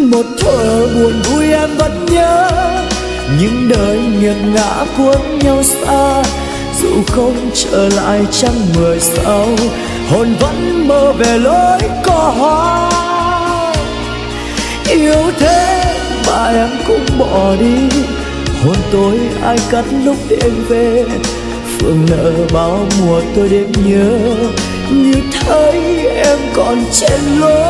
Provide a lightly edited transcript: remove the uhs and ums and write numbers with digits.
Một thuở buồn vui em vẫn nhớ, những đời nghiệt ngã cuốn nhau xa. Dù không trở lại trăng mười sau, hồn vẫn mơ về lối có hoa. Yêu thế mà em cũng bỏ đi, hôn tôi ai cắt lúc đêm về. Phượng nở bao mùa tôi đêm nhớ, như thấy em còn trên lối.